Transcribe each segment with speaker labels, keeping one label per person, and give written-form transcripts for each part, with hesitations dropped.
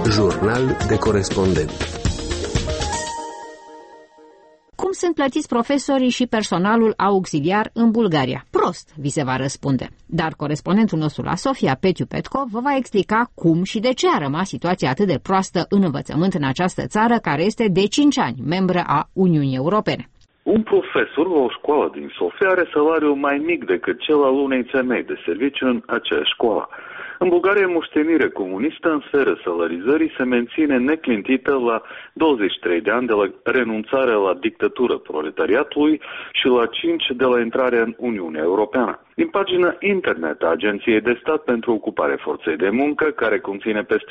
Speaker 1: Jurnal de corespondent.
Speaker 2: Cum sunt plătiți profesorii și personalul auxiliar în Bulgaria? Prost, vi se va răspunde. Dar corespondentul nostru la Sofia, Petiu Petkov, vă va explica cum și de ce a rămas situația atât de proastă în învățământ în această țară, care este de 5 ani membră a Uniunii Europene.
Speaker 3: Un profesor la o școală din Sofia are salariu mai mic decât cel al unei femei de serviciu în aceeași școală. În Bulgaria, moștenire comunistă în sferă salarizării se menține neclintită la 23 de ani de la renunțarea la dictatură proletariatului și la 5 de la intrarea în Uniunea Europeană. Din pagina internet a Agenției de Stat pentru Ocupare Forței de Muncă, care conține peste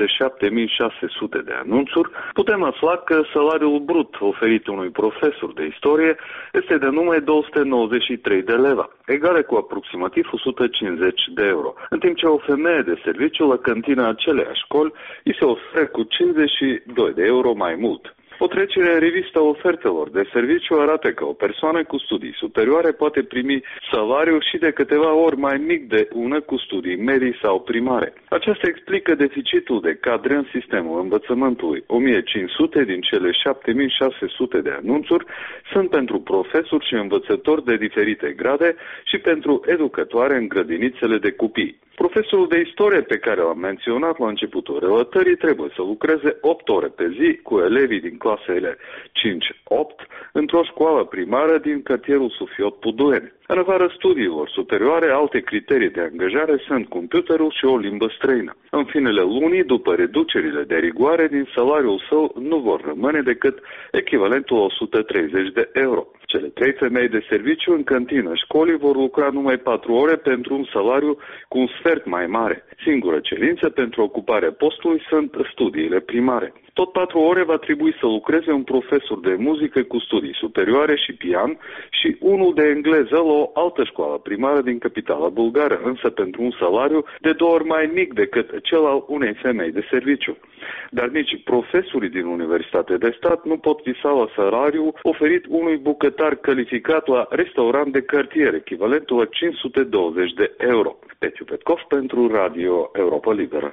Speaker 3: 7600 de anunțuri, putem afla că salariul brut oferit unui profesor de istorie este de numai 293 de leva, egale cu aproximativ 150 de euro, în timp ce o femeie de serviciu la cantina aceleiași școli îi se oferă cu 52 de euro mai mult. O trecere în revistă ofertelor de serviciu arată că o persoană cu studii superioare poate primi salariul și de câteva ori mai mic de una cu studii medii sau primare. Aceasta explică deficitul de cadre în sistemul învățământului. 1500 din cele 7600 de anunțuri sunt pentru profesori și învățători de diferite grade și pentru educatoare în grădinițele de copii. Profesorul de istorie pe care l-am menționat la începutul relatării trebuie să lucreze 8 ore pe zi cu elevii din clasele 5-8 într-o școală primară din cartierul Sufiot-Puduen. În afară studiilor superioare, alte criterii de angajare sunt computerul și o limbă străină. În finele lunii, după reducerile de rigoare, din salariul său nu vor rămâne decât echivalentul 130 de euro. Cele 3 femei de serviciu în cantină școlii vor lucra numai 4 ore pentru un salariu cu un sfert mai mare. Singura cerință pentru ocuparea postului sunt studiile primare. Tot 4 ore va trebui să lucreze un profesor de muzică cu studii superioare și pian și unul de engleză la o altă școală primară din capitala bulgară, însă pentru un salariu de 2 ori mai mic decât cel al unei femei de serviciu. Dar nici profesorii din Universitate de Stat nu pot visa la salariu oferit unui bucătar calificat la restaurant de cartier, echivalentul la 520 de euro. Petiu Petkov pentru Radio Europa Liberă.